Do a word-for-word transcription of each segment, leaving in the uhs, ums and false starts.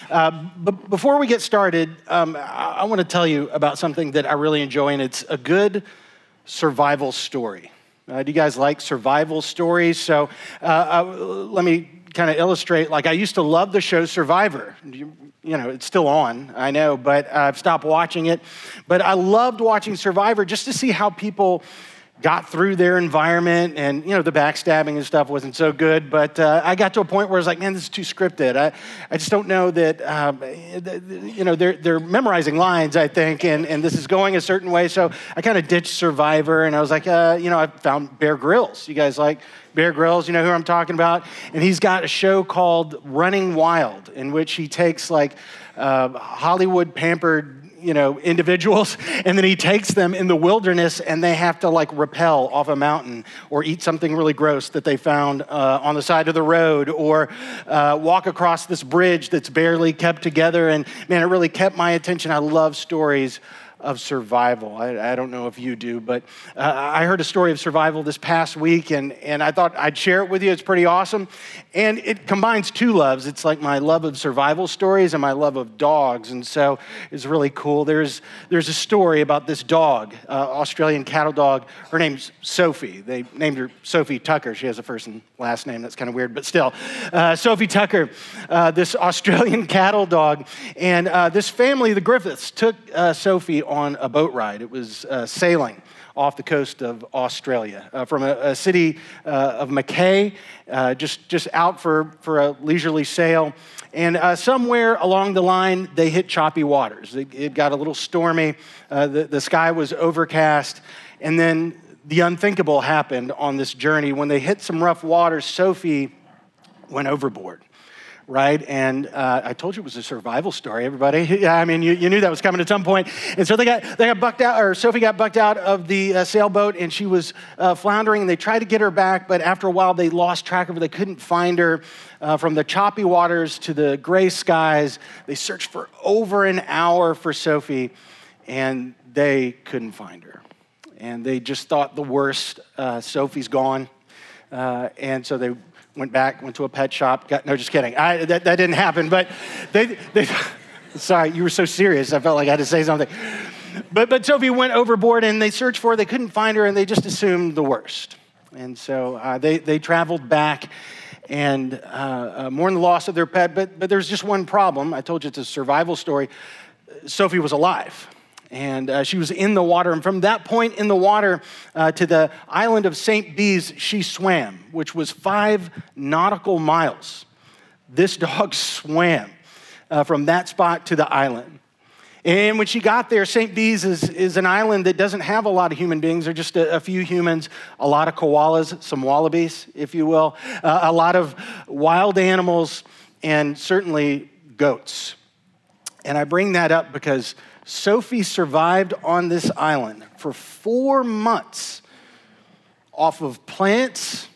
Uh, but before we get started, um, I, I want to tell you about something that I really enjoy, and it's a good survival story. Uh, do you guys like survival stories? So uh, uh, let me kind of illustrate. Like, I used to love the show Survivor. You, you know, it's still on, I know, but I've stopped watching it. But I loved watching Survivor just to see how people got through their environment, and, you know, the backstabbing and stuff wasn't so good, but uh, I got to a point where I was like, man, this is too scripted. I, I just don't know that, um, you know, they're, they're memorizing lines, I think, and, and this is going a certain way, so I kind of ditched Survivor, and I was like, uh, you know, I found Bear Grylls. You guys like Bear Grylls? You know who I'm talking about? And he's got a show called Running Wild, in which he takes, like, uh, Hollywood pampered, you know, individuals, and then he takes them in the wilderness and they have to like rappel off a mountain or eat something really gross that they found uh, on the side of the road, or uh, walk across this bridge that's barely kept together. And man, it really kept my attention. I love stories of survival. I, I don't know if you do, but uh, I heard a story of survival this past week, and, and I thought I'd share it with you. It's pretty awesome. And it combines two loves. It's like my love of survival stories and my love of dogs, and so it's really cool. There's there's a story about this dog, uh, Australian cattle dog. Her name's Sophie. They named her Sophie Tucker. She has a first and last name. That's kind of weird, but still. Uh, Sophie Tucker, uh, this Australian cattle dog. And uh, this family, the Griffiths, took uh, Sophie on a boat ride. It was uh, sailing off the coast of Australia uh, from a, a city uh, of Mackay, uh, just, just out for, for a leisurely sail. And uh, somewhere along the line, they hit choppy waters. It, it got a little stormy. Uh, the, the sky was overcast. And then the unthinkable happened on this journey. When they hit some rough waters, Sophie went overboard. Right? And uh, I told you it was a survival story, everybody. Yeah, I mean, you, you knew that was coming at some point. And so they got they got bucked out, or Sophie got bucked out of the uh, sailboat, and she was uh, floundering, and they tried to get her back, but after a while, they lost track of her. They couldn't find her. Uh, from the choppy waters to the gray skies, they searched for over an hour for Sophie, and they couldn't find her. And they just thought the worst. Uh, Sophie's gone. Uh, and so they went back, went to a pet shop. Got, no, just kidding. I, that, that didn't happen. But they, they, sorry, you were so serious. I felt like I had to say something. But but Sophie went overboard, and they searched for her. They couldn't find her, and they just assumed the worst. And so uh, they they traveled back, and uh, uh, mourned the loss of their pet. But but there's just one problem. I told you it's a survival story. Sophie was alive. And uh, she was in the water. And from that point in the water uh, to the island of Saint Bees, she swam, which was five nautical miles. This dog swam uh, from that spot to the island. And when she got there, Saint Bees is, is an island that doesn't have a lot of human beings. There are just a, a few humans, a lot of koalas, some wallabies, if you will, uh, a lot of wild animals, and certainly goats. And I bring that up because Sophie survived on this island for four months off of plants,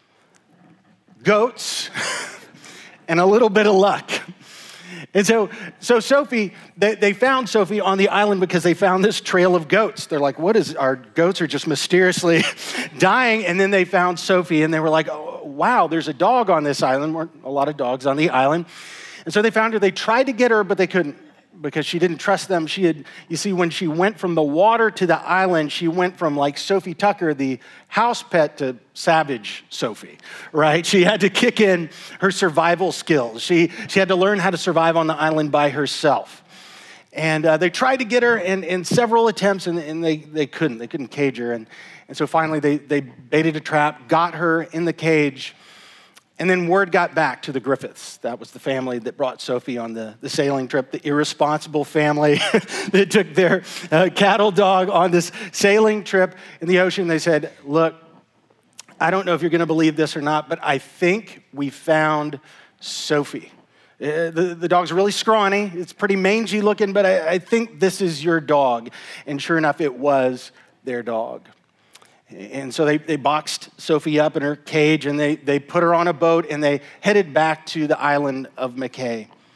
goats, and a little bit of luck. And so, so Sophie, they, they found Sophie on the island because they found this trail of goats. They're like, what is, our goats are just mysteriously dying. And then they found Sophie, and they were like, oh, wow, there's a dog on this island. There weren't a lot of dogs on the island. And so they found her. They tried to get her, but they couldn't, because she didn't trust them. She had, you see, when she went from the water to the island, she went from like Sophie Tucker, the house pet, to savage Sophie, right? She had to kick in her survival skills. She, she had to learn how to survive on the island by herself. And uh, they tried to get her in, in several attempts, and, and they, they couldn't. They couldn't cage her. And, and so finally they, they baited a trap, got her in the cage. And then word got back to the Griffiths. That was the family that brought Sophie on the, the sailing trip, the irresponsible family that took their uh, cattle dog on this sailing trip in the ocean. They said, look, I don't know if you're going to believe this or not, but I think we found Sophie. Uh, the, the dog's really scrawny. It's pretty mangy looking, but I, I think this is your dog. And sure enough, it was their dog. And so they, they boxed Sophie up in her cage, and they, they put her on a boat, and they headed back to the island of Mackay.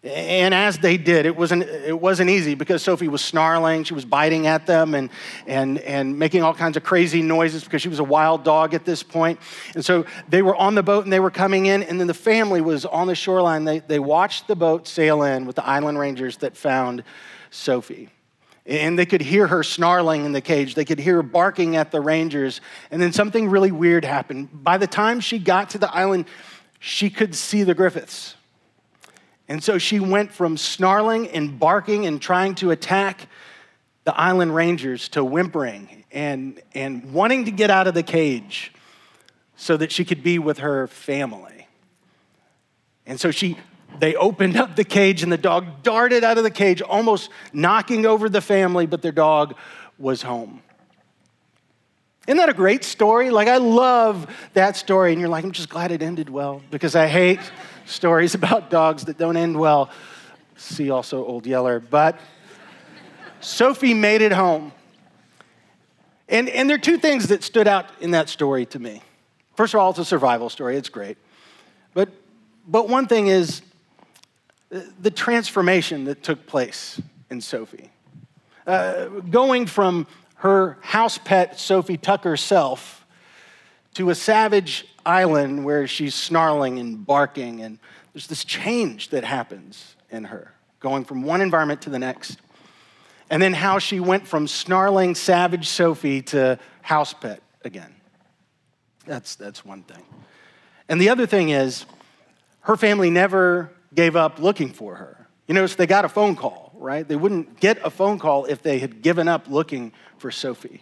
And as they did, it wasn't, it wasn't easy because Sophie was snarling, she was biting at them and, and, and making all kinds of crazy noises because she was a wild dog at this point. And so they were on the boat and they were coming in, and then the family was on the shoreline. They, they watched the boat sail in with the island rangers that found Sophie. And they could hear her snarling in the cage. They could hear her barking at the rangers. And then something really weird happened. By the time she got to the island, she could see the Griffiths. And so she went from snarling and barking and trying to attack the island rangers to whimpering and, and wanting to get out of the cage so that she could be with her family. And so she, they opened up the cage and the dog darted out of the cage, almost knocking over the family, but their dog was home. Isn't that a great story? Like, I love that story. And you're like, I'm just glad it ended well because I hate stories about dogs that don't end well. See also Old Yeller. But Sophie made it home. And, and there are two things that stood out in that story to me. First of all, it's a survival story. It's great. But, but one thing is the transformation that took place in Sophie. Uh, going from her house pet, Sophie Tucker self, to a savage island where she's snarling and barking, and there's this change that happens in her, going from one environment to the next. And then how she went from snarling, savage Sophie to house pet again. That's, that's one thing. And the other thing is, her family never gave up looking for her. You notice they got a phone call, right? They wouldn't get a phone call if they had given up looking for Sophie.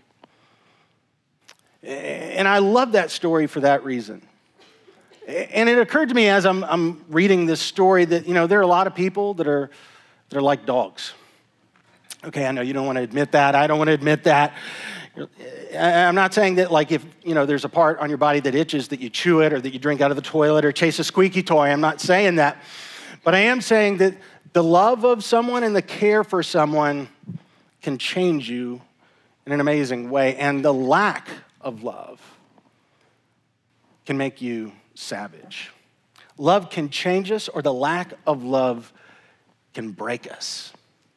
And I love that story for that reason. And it occurred to me as I'm, I'm reading this story that, you know, there are a lot of people that are, that are like dogs. Okay, I know you don't want to admit that. I don't want to admit that. I'm not saying that, like, if, you know, there's a part on your body that itches, that you chew it or that you drink out of the toilet or chase a squeaky toy. I'm not saying that. But I am saying that the love of someone and the care for someone can change you in an amazing way. And the lack of love can make you savage. Love can change us, or the lack of love can break us.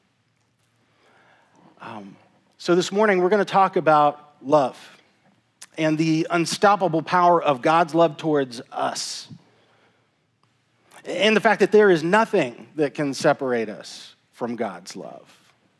Um, so this morning, we're going to talk about love and the unstoppable power of God's love towards us. And the fact that there is nothing that can separate us from God's love.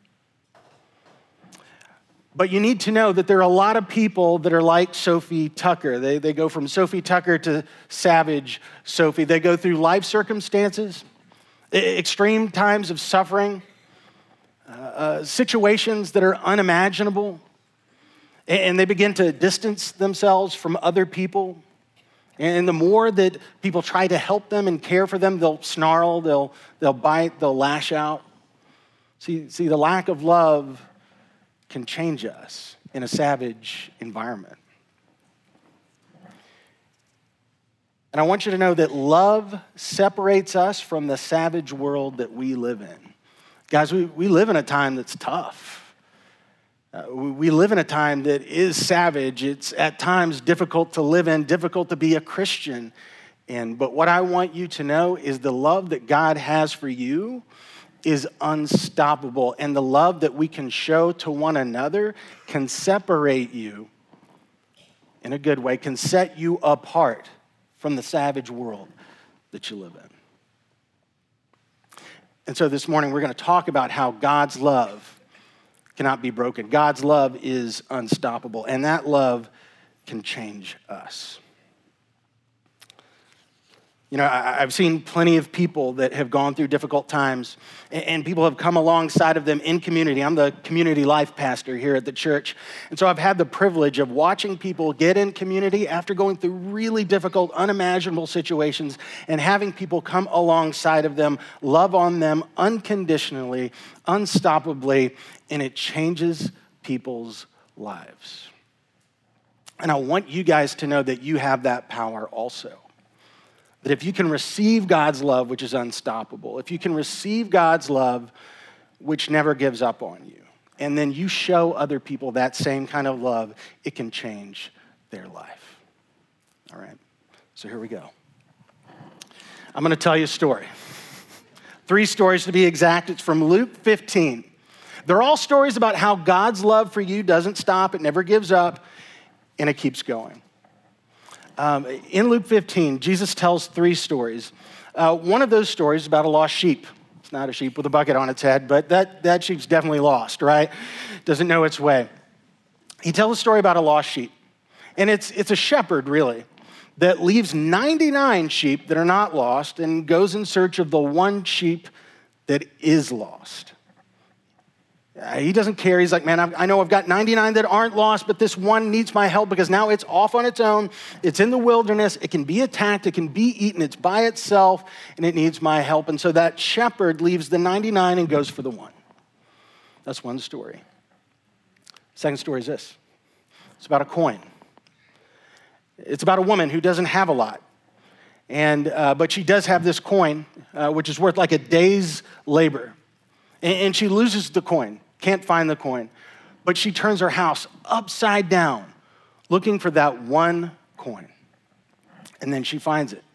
But you need to know that there are a lot of people that are like Sophie Tucker. They, they go from Sophie Tucker to savage Sophie. They go through life circumstances, extreme times of suffering, uh, uh, situations that are unimaginable, and they begin to distance themselves from other people. And the more that people try to help them and care for them, they'll snarl, they'll, they'll bite, they'll lash out. See, see, the lack of love can change us in a savage environment. And I want you to know that love separates us from the savage world that we live in. Guys, we, we live in a time that's tough. Uh, we live in a time that is savage. It's at times difficult to live in, difficult to be a Christian in. But what I want you to know is the love that God has for you is unstoppable. And the love that we can show to one another can separate you in a good way, can set you apart from the savage world that you live in. And so this morning, we're going to talk about how God's love cannot be broken. God's love is unstoppable, and that love can change us. You know, I've seen plenty of people that have gone through difficult times, and people have come alongside of them in community. I'm the community life pastor here at the church, and so I've had the privilege of watching people get in community after going through really difficult, unimaginable situations, and having people come alongside of them, love on them unconditionally, unstoppably, and it changes people's lives. And I want you guys to know that you have that power also. That if you can receive God's love, which is unstoppable, if you can receive God's love, which never gives up on you, and then you show other people that same kind of love, it can change their life. All right, so here we go. I'm going to tell you a story. Three stories to be exact. It's from Luke fifteen. They're all stories about how God's love for you doesn't stop, it never gives up, and it keeps going. Um, in Luke fifteen, Jesus tells three stories. Uh, one of those stories is about a lost sheep. It's not a sheep with a bucket on its head, but that, that sheep's definitely lost, right? Doesn't know its way. He tells a story about a lost sheep. And it's, it's a shepherd, really, that leaves ninety-nine sheep that are not lost and goes in search of the one sheep that is lost. He doesn't care. He's like, man, I know I've got ninety-nine that aren't lost, but this one needs my help because now it's off on its own. It's in the wilderness. It can be attacked. It can be eaten. It's by itself, and it needs my help. And so that shepherd leaves the ninety-nine and goes for the one. That's one story. Second story is this. It's about a coin. It's about a woman who doesn't have a lot. And uh, but she does have this coin, uh, which is worth like a day's labor. And, and she loses the coin. Can't find the coin. But she turns her house upside down looking for that one coin. And then she finds it.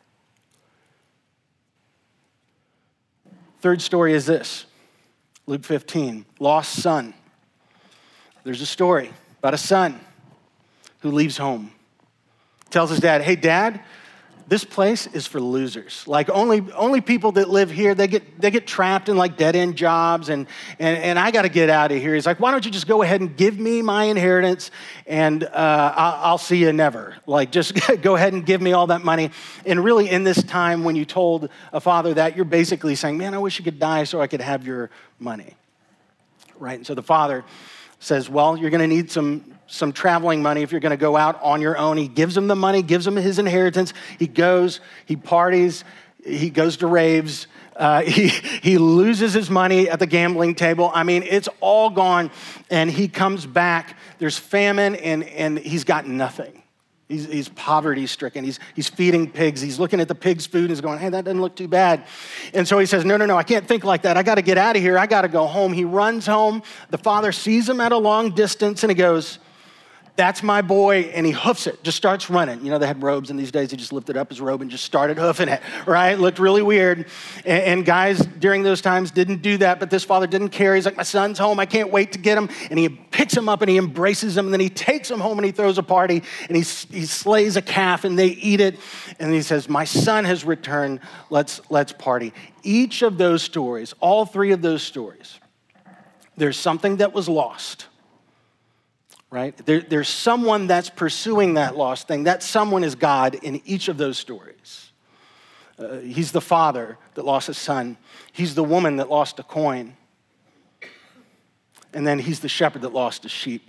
Third story is this. Luke fifteen, lost son. There's a story about a son who leaves home. Tells his dad, hey, Dad, this place is for losers. Like only only people that live here, they get they get trapped in like dead-end jobs, and, and, and I got to get out of here. He's like, why don't you just go ahead and give me my inheritance, and uh, I'll, I'll see you never. Like just go ahead and give me all that money. And really in this time when you told a father that, you're basically saying, man, I wish you could die so I could have your money. Right? And so the father says, well, you're going to need some some traveling money if you're going to go out on your own. He gives him the money, gives him his inheritance. He goes, he parties, he goes to raves. Uh, he, he loses his money at the gambling table. I mean, it's all gone. And he comes back. There's famine, and, and he's got nothing. He's, he's poverty-stricken. He's, he's feeding pigs. He's looking at the pig's food and he's going, hey, that doesn't look too bad. And so he says, no, no, no, I can't think like that. I got to get out of here. I got to go home. He runs home. The father sees him at a long distance and he goes, that's my boy, and he hoofs it, just starts running. You know, they had robes in these days. He just lifted up his robe and just started hoofing it, right? Looked really weird. And, and guys during those times didn't do that, but this father didn't care. He's like, my son's home. I can't wait to get him. And he picks him up and he embraces him, and then he takes him home and he throws a party, and he, he slays a calf and they eat it. And he says, my son has returned. Let's, let's party. Each of those stories, all three of those stories, there's something that was lost. Right? There, there's someone that's pursuing that lost thing. That someone is God in each of those stories. Uh, he's the father that lost his son. He's the woman that lost a coin. And then he's the shepherd that lost a sheep.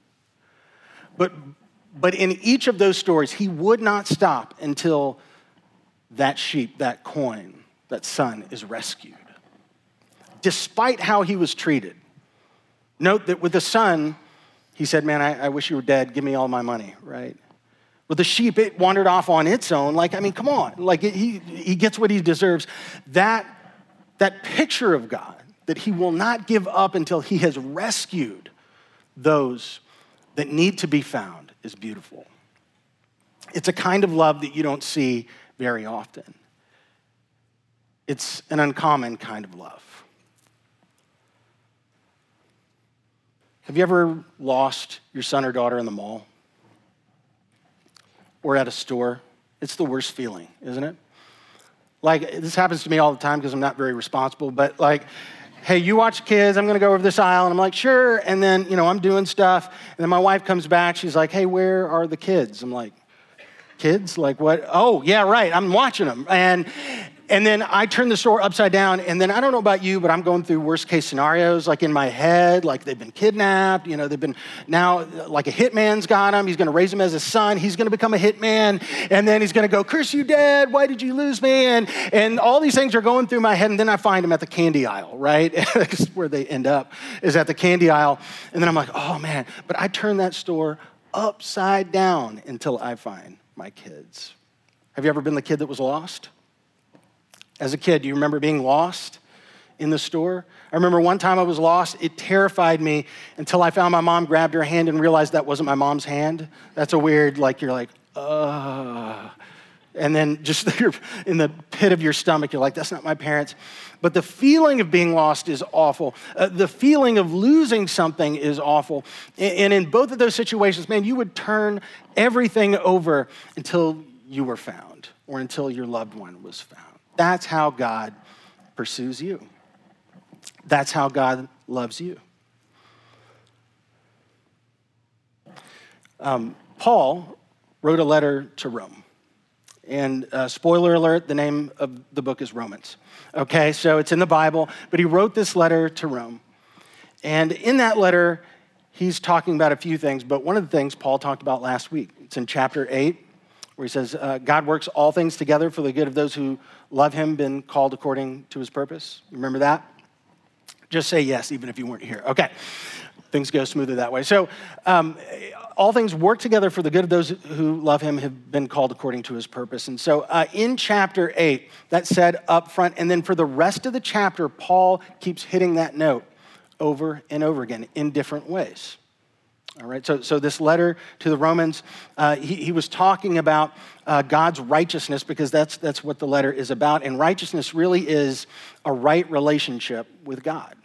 But, but in each of those stories, he would not stop until that sheep, that coin, that son is rescued. Despite how he was treated. Note that with the son, he said, man, I, I wish you were dead. Give me all my money, right? With the sheep, it wandered off on its own. Like, I mean, come on. Like, it, he, he gets what he deserves. That, that picture of God, that he will not give up until he has rescued those that need to be found, is beautiful. It's a kind of love that you don't see very often. It's an uncommon kind of love. Have you ever lost your son or daughter in the mall or at a store? It's the worst feeling, isn't it? Like, this happens to me all the time because I'm not very responsible, but like, hey, you watch kids, I'm gonna go over this aisle, and I'm like, sure, and then, you know, I'm doing stuff, and then my wife comes back, she's like, hey, where are the kids? I'm like, kids? Like what? Oh, yeah, right, I'm watching them. And And then I turn the store upside down, and then I don't know about you, but I'm going through worst case scenarios, like in my head, like they've been kidnapped, you know, they've been now, like a hitman's got him, he's gonna raise him as a son, he's gonna become a hitman, and then he's gonna go, curse you, Dad, why did you lose me? And, and all these things are going through my head, and then I find him at the candy aisle, right? That's where they end up, is at the candy aisle. And then I'm like, oh man, but I turn that store upside down until I find my kids. Have you ever been the kid that was lost? As a kid, do you remember being lost in the store? I remember one time I was lost. It terrified me until I found my mom, grabbed her hand, and realized that wasn't my mom's hand. That's a weird, like, you're like, uh, And then just you're in the pit of your stomach, you're like, that's not my parents. But the feeling of being lost is awful. Uh, the feeling of losing something is awful. And, and in both of those situations, man, you would turn everything over until you were found or until your loved one was found. That's how God pursues you. That's how God loves you. Um, Paul wrote a letter to Rome. And uh, spoiler alert, the name of the book is Romans. Okay, so it's in the Bible, but he wrote this letter to Rome. And in that letter, he's talking about a few things, but one of the things Paul talked about last week, it's in chapter eight, where he says, uh, God works all things together for the good of those who love him, been called according to his purpose. Remember that? Just say yes, even if you weren't here. Okay, things go smoother that way. So um, all things work together for the good of those who love him, have been called according to his purpose. And so uh, in chapter eight, that's said up front, and then for the rest of the chapter, Paul keeps hitting that note over and over again in different ways. All right, so, so this letter to the Romans, uh, he, he was talking about uh, God's righteousness, because that's, that's what the letter is about. And righteousness really is a right relationship with God.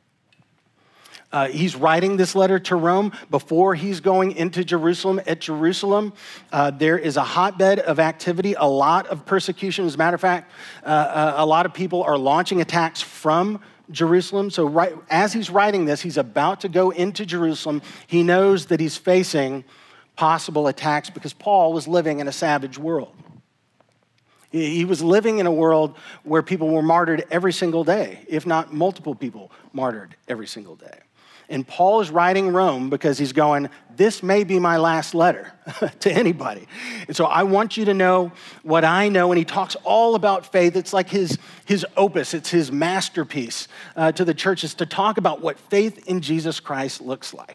Uh, he's writing this letter to Rome before he's going into Jerusalem. At Jerusalem, uh, there is a hotbed of activity, a lot of persecution. As a matter of fact, uh, a lot of people are launching attacks from Jerusalem. So right as he's writing this, he's about to go into Jerusalem. He knows that he's facing possible attacks because Paul was living in a savage world. He was living in a world where people were martyred every single day, if not multiple people martyred every single day. And Paul is writing Rome because he's going, this may be my last letter to anybody. And so I want you to know what I know. And he talks all about faith. It's like his, his opus. It's his masterpiece uh, to the churches to talk about what faith in Jesus Christ looks like.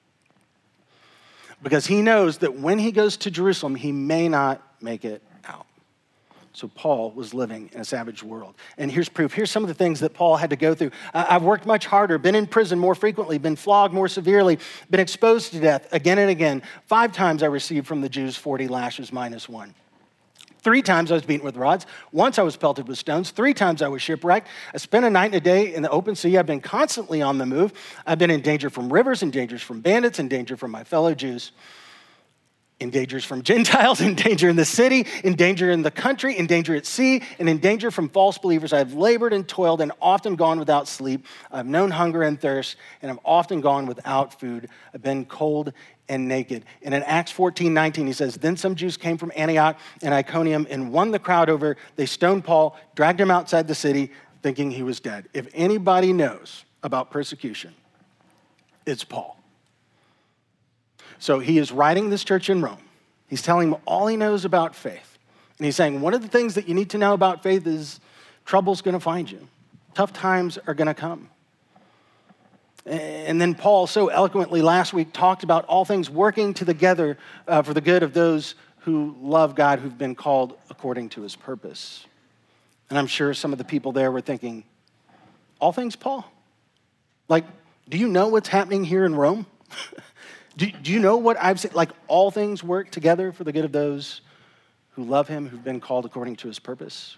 Because he knows that when he goes to Jerusalem, he may not make it out. So Paul was living in a savage world. And here's proof. Here's some of the things that Paul had to go through. Uh, I've worked much harder, been in prison more frequently, been flogged more severely, been exposed to death again and again. Five times I received from the Jews forty lashes minus one. Three times I was beaten with rods. Once I was pelted with stones. Three times I was shipwrecked. I spent a night and a day in the open sea. I've been constantly on the move. I've been in danger from rivers, in danger from bandits, in danger from my fellow Jews. In dangers from Gentiles, in danger in the city, in danger in the country, in danger at sea, and in danger from false believers. I've labored and toiled and often gone without sleep. I've known hunger and thirst, and I've often gone without food. I've been cold and naked. And in Acts fourteen nineteen, he says, then some Jews came from Antioch and Iconium and won the crowd over. They stoned Paul, dragged him outside the city, thinking he was dead. If anybody knows about persecution, it's Paul. So he is writing this church in Rome. He's telling them all he knows about faith. And he's saying, one of the things that you need to know about faith is trouble's going to find you. Tough times are going to come. And then Paul so eloquently last week talked about all things working together uh, for the good of those who love God, who've been called according to his purpose. And I'm sure some of the people there were thinking, all things, Paul? Like, do you know what's happening here in Rome? Do, do you know what I've said? Like, all things work together for the good of those who love him, who've been called according to his purpose.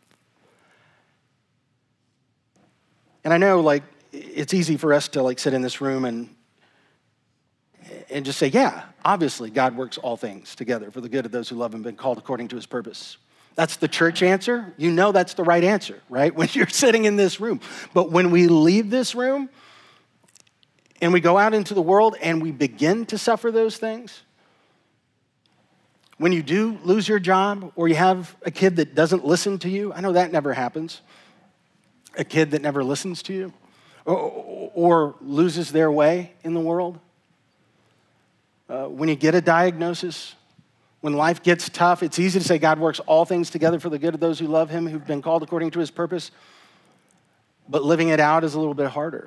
And I know, like, it's easy for us to, like, sit in this room and, and just say, yeah, obviously God works all things together for the good of those who love him, been called according to his purpose. That's the church answer. You know that's the right answer, right? When you're sitting in this room. But when we leave this room, and we go out into the world and we begin to suffer those things, when you do lose your job or you have a kid that doesn't listen to you, I know that never happens, a kid that never listens to you or, or loses their way in the world, uh, when you get a diagnosis, when life gets tough, it's easy to say God works all things together for the good of those who love him, who've been called according to his purpose, but living it out is a little bit harder.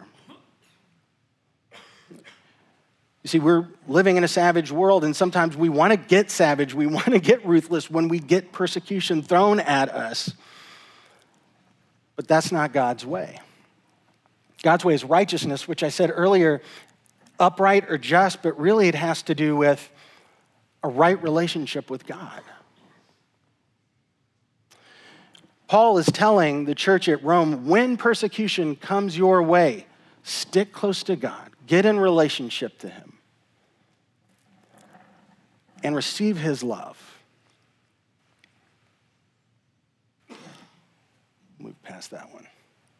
You see, we're living in a savage world, and sometimes we want to get savage, we want to get ruthless when we get persecution thrown at us. But that's not God's way. God's way is righteousness, which I said earlier, upright or just, but really it has to do with a right relationship with God. Paul is telling the church at Rome, when persecution comes your way, stick close to God, get in relationship to him, and receive his love. Move past that one.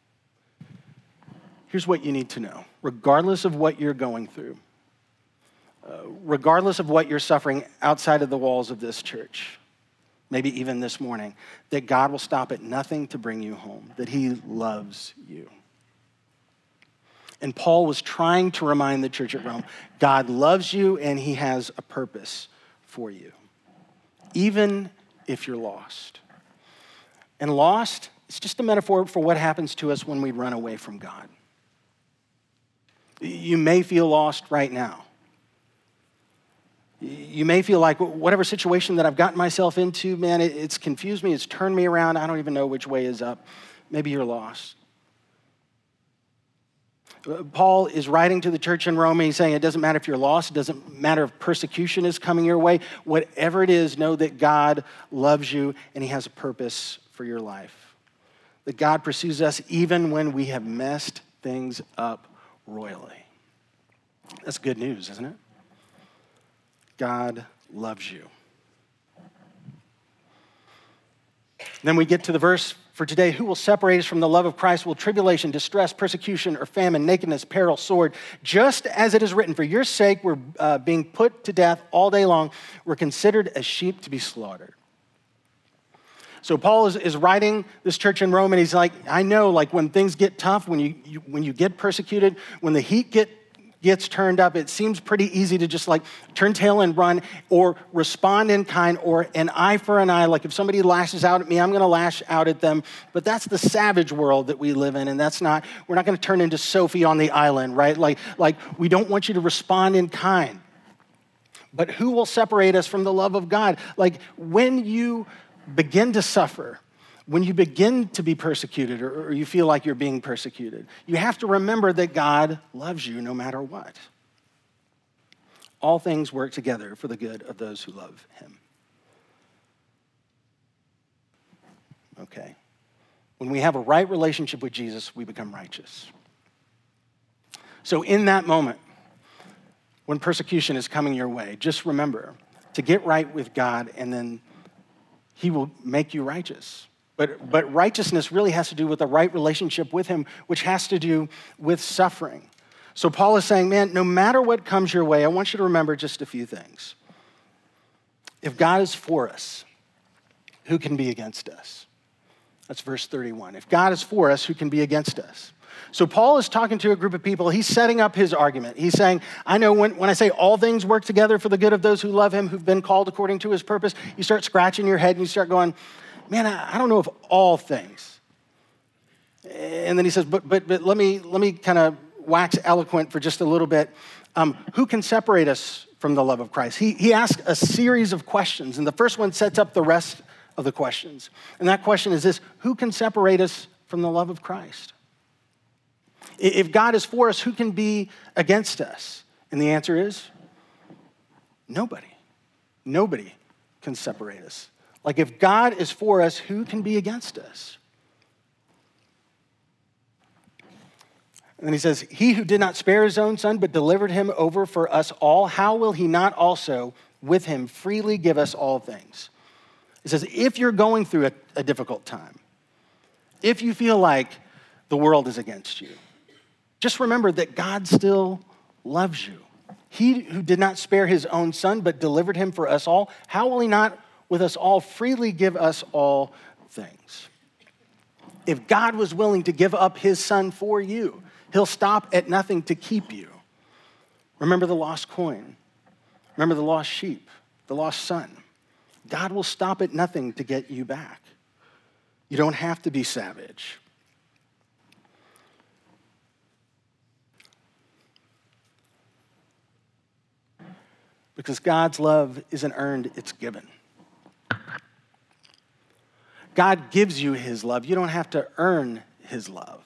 Here's what you need to know. Regardless of what you're going through, uh, regardless of what you're suffering outside of the walls of this church, maybe even this morning, that God will stop at nothing to bring you home, that he loves you. And Paul was trying to remind the church at Rome, God loves you and he has a purpose for you, even if you're lost. And lost, it's just a metaphor for what happens to us when we run away from God. You may feel lost right now. You may feel like whatever situation that I've gotten myself into, man, it, it's confused me, it's turned me around, I don't even know which way is up. Maybe you're lost. Paul is writing to the church in Rome, and he's saying it doesn't matter if you're lost, it doesn't matter if persecution is coming your way. Whatever it is, know that God loves you and he has a purpose for your life. That God pursues us even when we have messed things up royally. That's good news, isn't it? God loves you. Then we get to the verse for today. Who will separate us from the love of Christ? Will tribulation, distress, persecution, or famine, nakedness, peril, sword? Just as it is written, for your sake we're uh, being put to death all day long. We're considered as sheep to be slaughtered. So Paul is, is writing this church in Rome, and he's like, I know, like when things get tough, when you, you when you get persecuted, when the heat get gets turned up, it seems pretty easy to just like turn tail and run, or respond in kind, or an eye for an eye. Like if somebody lashes out at me, I'm going to lash out at them. But that's the savage world that we live in, and that's not, we're not going to turn into Sophie on the island, right? Like, like we don't want you to respond in kind. But who will separate us from the love of God? Like when you begin to suffer, when you begin to be persecuted, or, or you feel like you're being persecuted, you have to remember that God loves you no matter what. All things work together for the good of those who love him. Okay. When we have a right relationship with Jesus, we become righteous. So in that moment, when persecution is coming your way, just remember to get right with God, and then he will make you righteous. But, but righteousness really has to do with a right relationship with him, which has to do with suffering. So Paul is saying, man, no matter what comes your way, I want you to remember just a few things. If God is for us, who can be against us? That's verse thirty-one. If God is for us, who can be against us? So Paul is talking to a group of people. He's setting up his argument. He's saying, I know when, when I say all things work together for the good of those who love him, who've been called according to his purpose, you start scratching your head and you start going, man, I, I don't know if all things. And then he says, but but but let me let me kind of wax eloquent for just a little bit. Um, who can separate us from the love of Christ? He he asks a series of questions, and the first one sets up the rest of the questions. And that question is this: who can separate us from the love of Christ? If God is for us, who can be against us? And the answer is nobody. Nobody can separate us. Like if God is for us, who can be against us? And then he says, he who did not spare his own son, but delivered him over for us all, how will he not also with him freely give us all things? It says, if you're going through a, a difficult time, if you feel like the world is against you, just remember that God still loves you. He who did not spare his own son, but delivered him for us all, how will he not with us all freely give us all things? If God was willing to give up his son for you, he'll stop at nothing to keep you. Remember the lost coin. Remember the lost sheep, the lost son. God will stop at nothing to get you back. You don't have to be savage. Because God's love isn't earned, it's given. God gives you his love. You don't have to earn his love.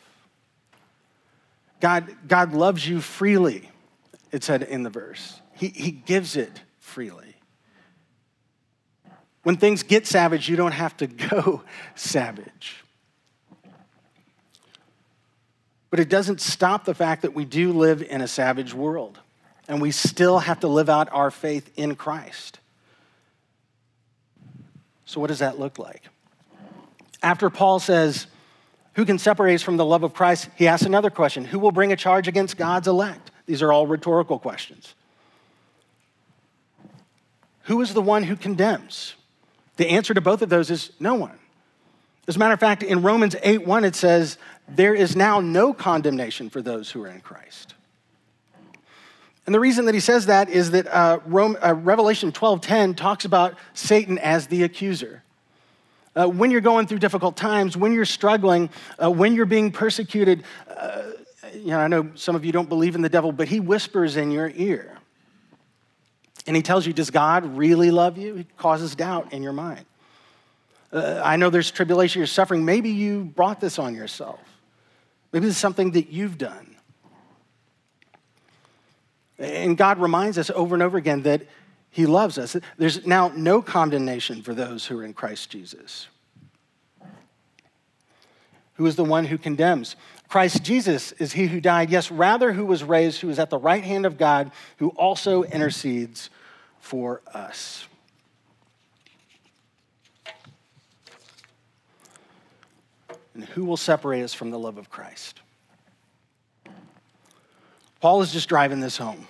God, God loves you freely, it said in the verse. He, he gives it freely. When things get savage, you don't have to go savage. But it doesn't stop the fact that we do live in a savage world, and we still have to live out our faith in Christ. So what does that look like? After Paul says, who can separate us from the love of Christ? He asks another question. Who will bring a charge against God's elect? These are all rhetorical questions. Who is the one who condemns? The answer to both of those is no one. As a matter of fact, in Romans eight one, it says, there is now no condemnation for those who are in Christ. And the reason that he says that is that uh, Rome, uh, Revelation twelve ten talks about Satan as the accuser. Uh, when you're going through difficult times, when you're struggling, uh, when you're being persecuted, uh, you know, I know some of you don't believe in the devil, but he whispers in your ear. And he tells you, does God really love you? He causes doubt in your mind. Uh, I know there's tribulation, you're suffering. Maybe you brought this on yourself. Maybe it's something that you've done. And God reminds us over and over again that he loves us. There's now no condemnation for those who are in Christ Jesus. Who is the one who condemns? Christ Jesus is he who died, yes, rather who was raised, who is at the right hand of God, who also intercedes for us. And who will separate us from the love of Christ? Paul is just driving this home.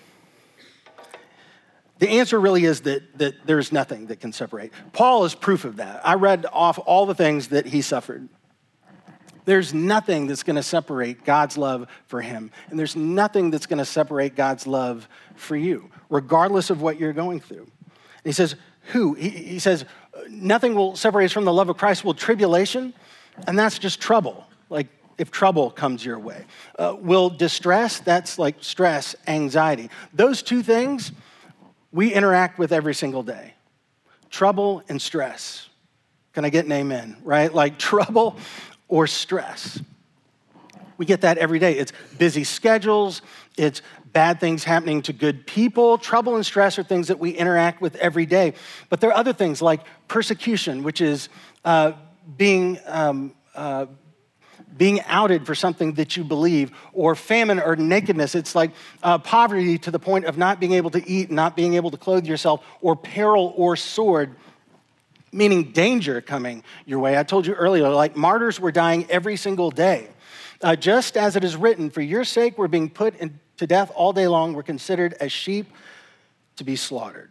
The answer really is that, that there's nothing that can separate. Paul is proof of that. I read off all the things that he suffered. There's nothing that's going to separate God's love for him. And there's nothing that's going to separate God's love for you, regardless of what you're going through. And he says, who? He, he says, nothing will separate us from the love of Christ. Will tribulation? And that's just trouble. Like if trouble comes your way. Uh, will distress? That's like stress, anxiety. Those two things we interact with every single day. Trouble and stress. Can I get an amen, right? Like trouble or stress. We get that every day. It's busy schedules. It's bad things happening to good people. Trouble and stress are things that we interact with every day. But there are other things like persecution, which is uh, being um, uh, being outed for something that you believe, or famine or nakedness. It's like uh, poverty to the point of not being able to eat, not being able to clothe yourself, or peril or sword, meaning danger coming your way. I told you earlier, like martyrs were dying every single day. Uh, just as it is written, for your sake we're being put in, to death all day long. We're considered as sheep to be slaughtered.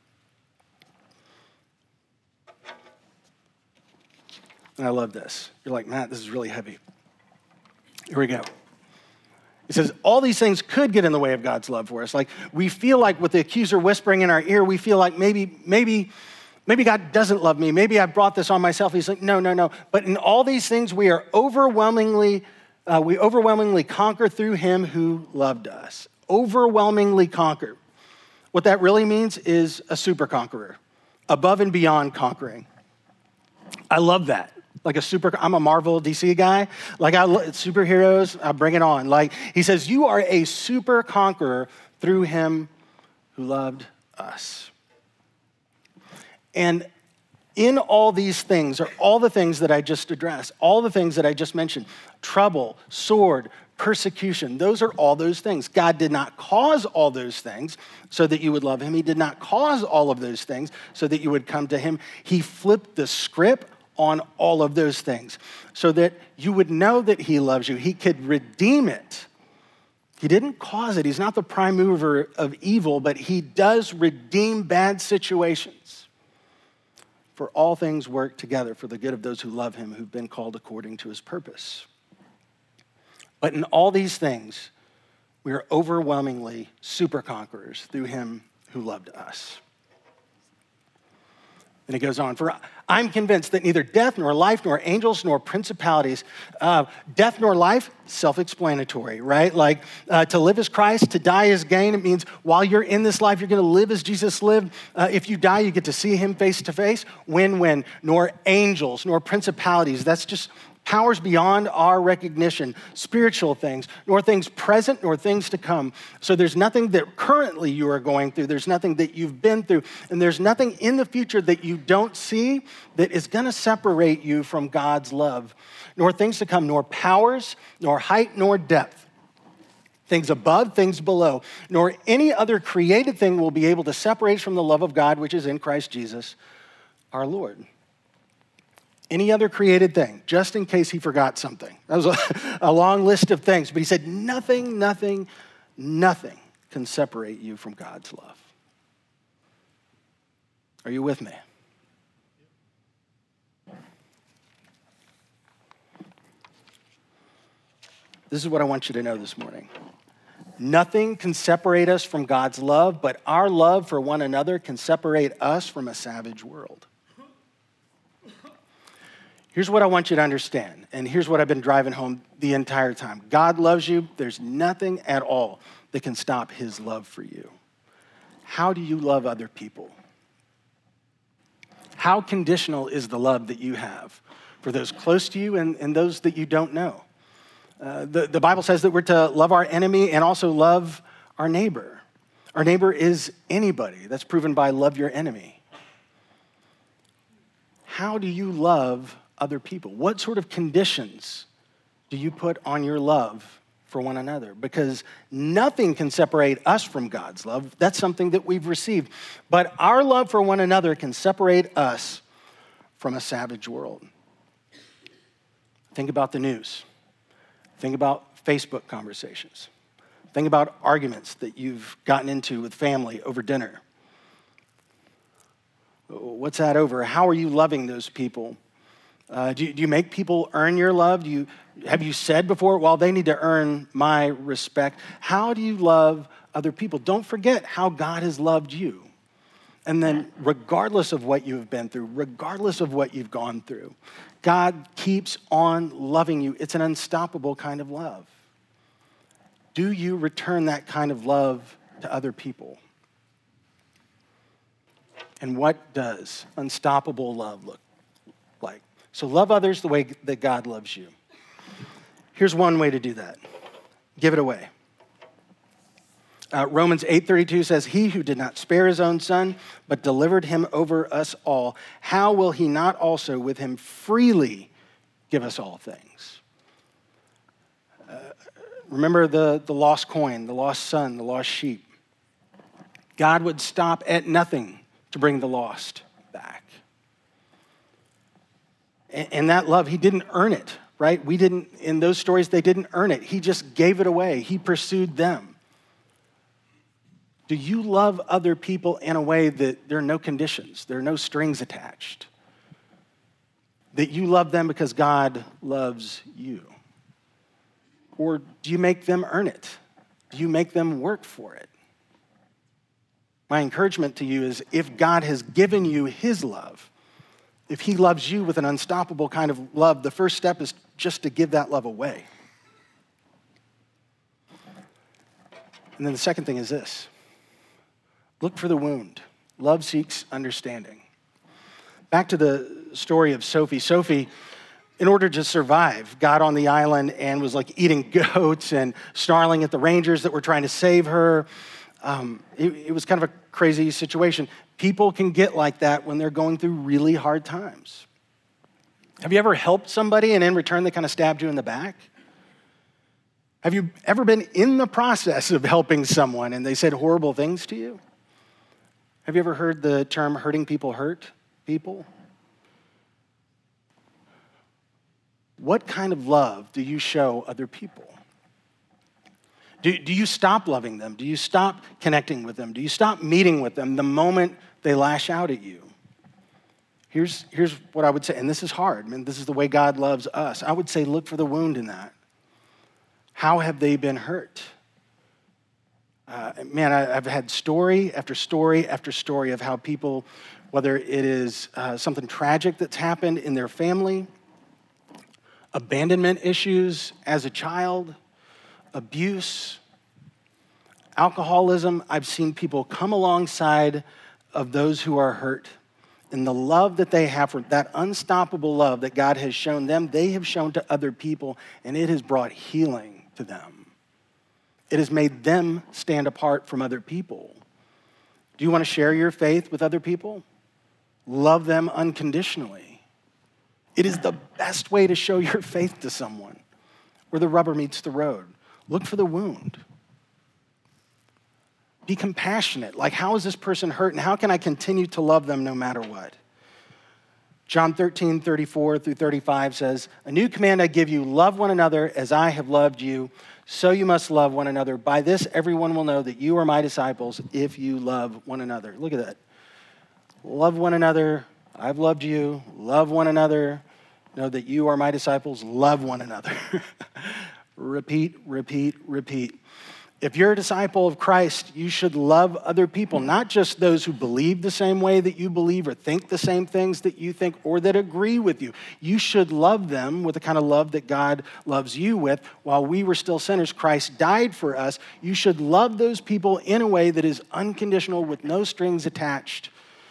And I love this. You're like, Matt, this is really heavy. Here we go. It says, all these things could get in the way of God's love for us. Like we feel like with the accuser whispering in our ear, we feel like maybe, maybe, maybe God doesn't love me. Maybe I brought this on myself. He's like, no, no, no. But in all these things, we are overwhelmingly, uh, we overwhelmingly conquer through him who loved us. Overwhelmingly conquer. What that really means is a super conqueror, above and beyond conquering. I love that. Like a super, I'm a Marvel D C guy. Like I love superheroes, I bring it on. Like he says, you are a super conqueror through him who loved us. And in all these things are all the things that I just addressed, all the things that I just mentioned, trouble, sword, persecution, those are all those things. God did not cause all those things so that you would love him. He did not cause all of those things so that you would come to him. He flipped the script on all of those things so that you would know that he loves you. He could redeem it. He didn't cause it. He's not the prime mover of evil, but he does redeem bad situations. For all things work together for the good of those who love him, who've been called according to his purpose. But in all these things, we are overwhelmingly super conquerors through him who loved us. And it goes on, for I'm convinced that neither death nor life nor angels nor principalities, uh, death nor life, self-explanatory, right? Like uh, to live is Christ, to die is gain. It means while you're in this life, you're gonna live as Jesus lived. Uh, if you die, you get to see him face to face. Win-win, nor angels, nor principalities. That's just powers beyond our recognition, spiritual things, nor things present, nor things to come. So there's nothing that currently you are going through, there's nothing that you've been through, and there's nothing in the future that you don't see that is gonna separate you from God's love, nor things to come, nor powers, nor height, nor depth, things above, things below, nor any other created thing will be able to separate us from the love of God, which is in Christ Jesus, our Lord. Any other created thing, just in case he forgot something. That was a, a long list of things, but he said nothing, nothing, nothing can separate you from God's love. Are you with me? This is what I want you to know this morning. Nothing can separate us from God's love, but our love for one another can separate us from a savage world. Here's what I want you to understand, and here's what I've been driving home the entire time. God loves you. There's nothing at all that can stop his love for you. How do you love other people? How conditional is the love that you have for those close to you and, and those that you don't know? Uh, the, the Bible says that we're to love our enemy and also love our neighbor. Our neighbor is anybody. That's proven by love your enemy. How do you love other people? What sort of conditions do you put on your love for one another? Because nothing can separate us from God's love. That's something that we've received. But our love for one another can separate us from a savage world. Think about the news. Think about Facebook conversations. Think about arguments that you've gotten into with family over dinner. What's that over? How are you loving those people? Uh, do, you, do you make people earn your love? Do you, have you said before, well, they need to earn my respect? How do you love other people? Don't forget how God has loved you. And then regardless of what you have been through, regardless of what you've gone through, God keeps on loving you. It's an unstoppable kind of love. Do you return that kind of love to other people? And what does unstoppable love look like? So love others the way that God loves you. Here's one way to do that. Give it away. Uh, Romans eight thirty-two says, he who did not spare his own son, but delivered him over us all, how will he not also with him freely give us all things? Uh, remember the, the lost coin, the lost son, the lost sheep. God would stop at nothing to bring the lost back. And, and that love, he didn't earn it, right? We didn't, in those stories, they didn't earn it. He just gave it away. He pursued them. Do you love other people in a way that there are no conditions, there are no strings attached? That you love them because God loves you? Or do you make them earn it? Do you make them work for it? My encouragement to you is if God has given you his love, if he loves you with an unstoppable kind of love, the first step is just to give that love away. And then the second thing is this. Look for the wound. Love seeks understanding. Back to the story of Sophie. Sophie, in order to survive, got on the island and was like eating goats and snarling at the rangers that were trying to save her. Um, it, it was kind of a crazy situation. People can get like that when they're going through really hard times. Have you ever helped somebody and in return they kind of stabbed you in the back? Have you ever been in the process of helping someone and they said horrible things to you? Have you ever heard the term hurting people hurt people? What kind of love do you show other people? Do, do you stop loving them? Do you stop connecting with them? Do you stop meeting with them the moment they lash out at you? Here's, here's what I would say, and this is hard. I mean, this is the way God loves us. I would say look for the wound in that. How have they been hurt? Uh, man, I, I've had story after story after story of how people, whether it is uh, something tragic that's happened in their family, abandonment issues as a child, abuse, alcoholism, I've seen people come alongside of those who are hurt And the love that they have for that unstoppable love that God has shown them, they have shown to other people, and it has brought healing to them. It has made them stand apart from other people. Do you want to share your faith with other people? Love them unconditionally. It is the best way to show your faith to someone where the rubber meets the road. Look for the wound. Be compassionate. Like, how is this person hurt, and how can I continue to love them no matter what? John thirteen, thirty-four through thirty-five says, "A new command I give you, love one another as I have loved you, so you must love one another. By this, everyone will know that you are my disciples if you love one another." Look at that. Love one another. I've loved you. Love one another. Know that you are my disciples. Love one another. Repeat, repeat, repeat. If you're a disciple of Christ, you should love other people, not just those who believe the same way that you believe or think the same things that you think or that agree with you. You should love them with the kind of love that God loves you with. While we were still sinners, Christ died for us. You should love those people in a way that is unconditional with no strings attached.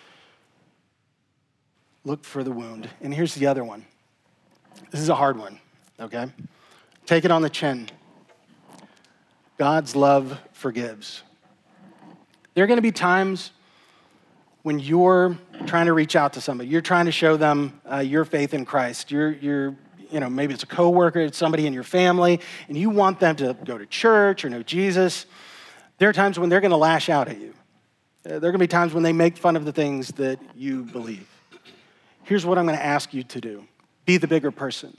Look for the wound. And here's the other one. This is a hard one, okay? Take it on the chin. God's love forgives. There are going to be times when you're trying to reach out to somebody. You're trying to show them uh, your faith in Christ. You're, you're, you know, maybe it's a coworker, it's somebody in your family, and you want them to go to church or know Jesus. There are times when they're going to lash out at you. Uh, there are going to be times when they make fun of the things that you believe. Here's what I'm going to ask you to do. Be the bigger person.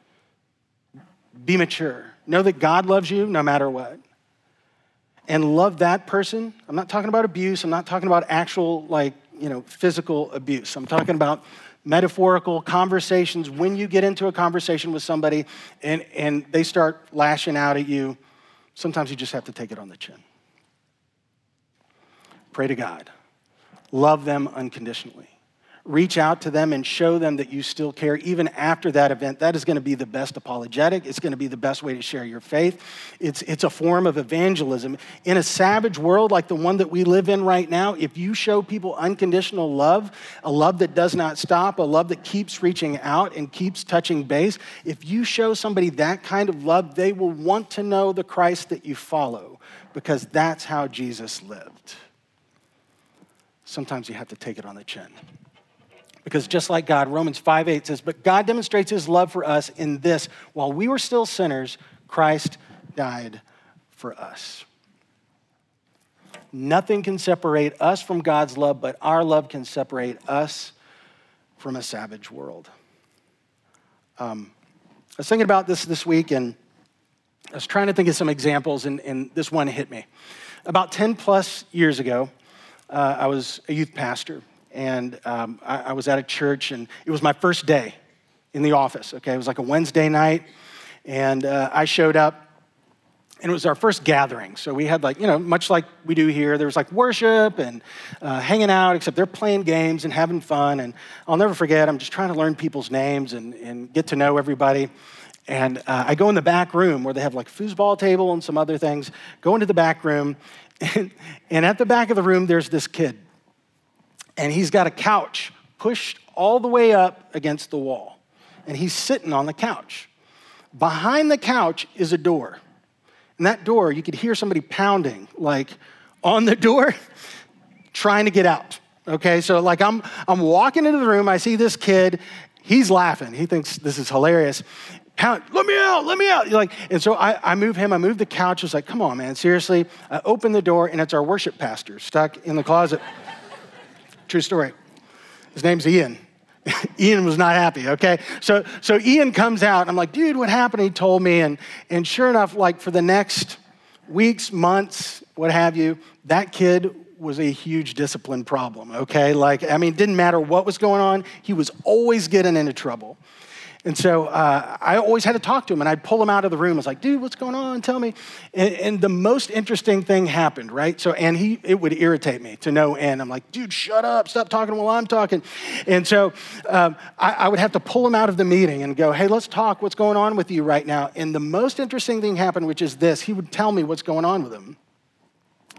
Be mature. Know that God loves you no matter what. And love that person. I'm not talking about abuse. I'm not talking about actual, like, you know, physical abuse. I'm talking about metaphorical conversations. When you get into a conversation with somebody and, and they start lashing out at you, sometimes you just have to take it on the chin. Pray to God. Love them unconditionally. Reach out to them and show them that you still care even after that event. That is going to be the best apologetic. It's going to be the best way to share your faith. It's, it's a form of evangelism. In a savage world like the one that we live in right now, if you show people unconditional love, a love that does not stop, a love that keeps reaching out and keeps touching base, if you show somebody that kind of love, they will want to know the Christ that you follow because that's how Jesus lived. Sometimes you have to take it on the chin. Because just like God, Romans five eight says, "But God demonstrates his love for us in this, while we were still sinners, Christ died for us." Nothing can separate us from God's love, but our love can separate us from a savage world. Um, I was thinking about this this week, and I was trying to think of some examples, and, and this one hit me. About ten plus years ago, uh, I was a youth pastor. And um, I, I was at a church, and it was my first day in the office, okay? It was like a Wednesday night, and uh, I showed up, and it was our first gathering. So we had like, you know, much like we do here, there was like worship and uh, hanging out, except they're playing games and having fun. And I'll never forget, I'm just trying to learn people's names and, and get to know everybody. And uh, I go in the back room where they have like foosball table and some other things, go into the back room, and, and at the back of the room, there's this kid. And he's got a couch pushed all the way up against the wall. And he's sitting on the couch. Behind the couch is a door. And that door, you could hear somebody pounding, like, on the door, trying to get out. Okay, so like I'm, I'm walking into the room, I see this kid, he's laughing. He thinks this is hilarious. Pound, let me out, let me out. You're like, and so I, I move him, I move the couch. It's like, come on, man, seriously. I open the door, and it's our worship pastor stuck in the closet. True story. His name's Ian. Ian was not happy, okay? So so Ian comes out, and I'm like, dude, what happened? He told me, and, and sure enough, like for the next weeks, months, what have you, that kid was a huge discipline problem, okay? Like, I mean, it didn't matter what was going on. He was always getting into trouble. And so uh, I always had to talk to him, and I'd pull him out of the room. I was like, dude, what's going on? Tell me. And, and the most interesting thing happened, right? So, and he, it would irritate me to no end. I'm like, dude, shut up. Stop talking while I'm talking. And so um, I, I would have to pull him out of the meeting and go, hey, let's talk. What's going on with you right now? And the most interesting thing happened, which is this. He would tell me what's going on with him.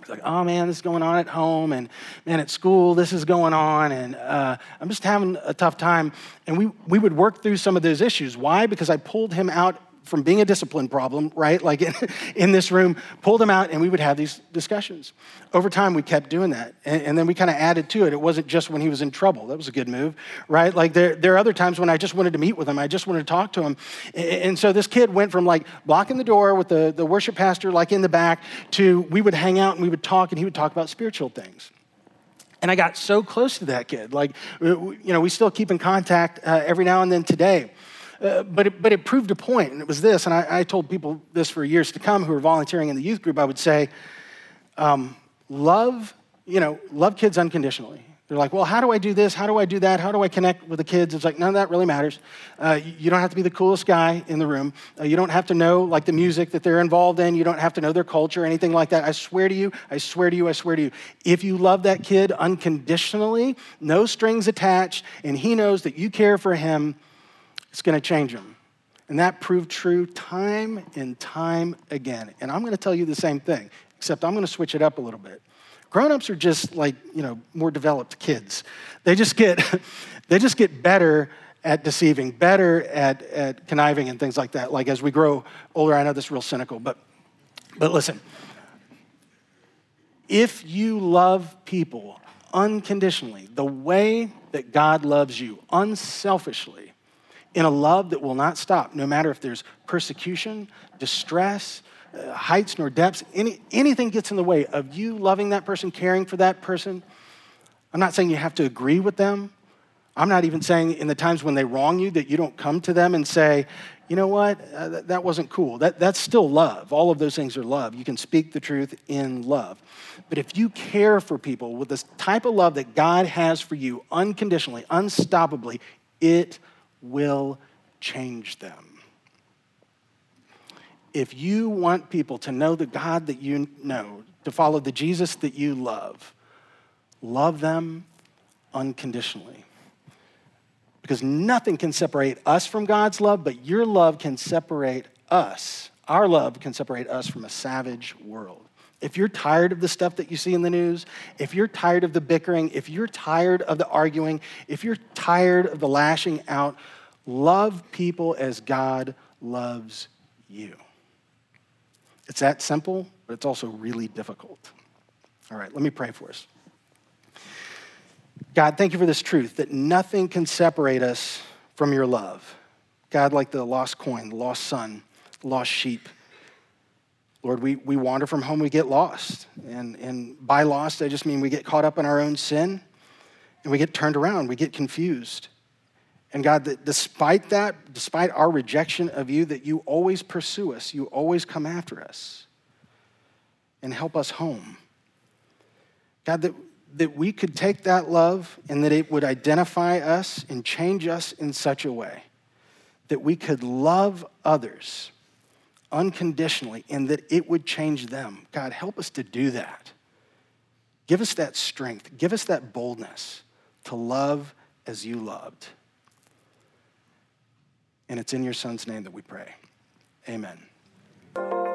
like, oh man, this is going on at home, and man, at school, this is going on, and uh, I'm just having a tough time. And we, we would work through some of those issues. Why? Because I pulled him out from being a discipline problem, right? Like in, in this room, pulled him out, and we would have these discussions. Over time, we kept doing that. And, and then we kind of added to it. It wasn't just when he was in trouble. That was a good move, right? Like there, there are other times when I just wanted to meet with him. I just wanted to talk to him. And, and so this kid went from like blocking the door with the, the worship pastor like in the back to we would hang out and we would talk, and he would talk about spiritual things. And I got so close to that kid. Like, you know, we still keep in contact uh, every now and then today. Uh, but, it, but it proved a point, and it was this, and I, I told people this for years to come who were volunteering in the youth group. I would say, um, love, you know, love kids unconditionally. They're like, well, how do I do this? How do I do that? How do I connect with the kids? It's like, none of that really matters. Uh, you don't have to be the coolest guy in the room. Uh, you don't have to know, like, the music that they're involved in. You don't have to know their culture or anything like that. I swear to you, I swear to you, I swear to you, if you love that kid unconditionally, no strings attached, and he knows that you care for him, it's going to change him. And that proved true time and time again. And I'm going to tell you the same thing, except I'm going to switch it up a little bit. Grown-ups are just like, you know, more developed kids. They just get, they just get better at deceiving, better at, at conniving and things like that. Like as we grow older, I know this is real cynical, but, but listen. If you love people unconditionally, the way that God loves you, unselfishly, in a love that will not stop, no matter if there's persecution, distress, uh, heights nor depths, any, anything gets in the way of you loving that person, caring for that person. I'm not saying you have to agree with them. I'm not even saying in the times when they wrong you that you don't come to them and say, you know what, uh, that, that wasn't cool. That, that's still love. All of those things are love. You can speak the truth in love. But if you care for people with this type of love that God has for you, unconditionally, unstoppably, it will change them. If you want people to know the God that you know, to follow the Jesus that you love, love them unconditionally. Because nothing can separate us from God's love, but your love can separate us. Our love can separate us from a savage world. If you're tired of the stuff that you see in the news, if you're tired of the bickering, if you're tired of the arguing, if you're tired of the lashing out, love people as God loves you. It's that simple, but it's also really difficult. All right, let me pray for us. God, thank you for this truth that nothing can separate us from your love. God, like the lost coin, the lost son, the lost sheep. Lord, we, we wander from home, we get lost. And, and by lost, I just mean we get caught up in our own sin, and we get turned around, we get confused. And God, that despite that, despite our rejection of you, that you always pursue us, you always come after us and help us home. God, that, that we could take that love and that it would identify us and change us in such a way that we could love others unconditionally and that it would change them. God, help us to do that. Give us that strength. Give us that boldness to love as you loved. And it's in your son's name that we pray. Amen.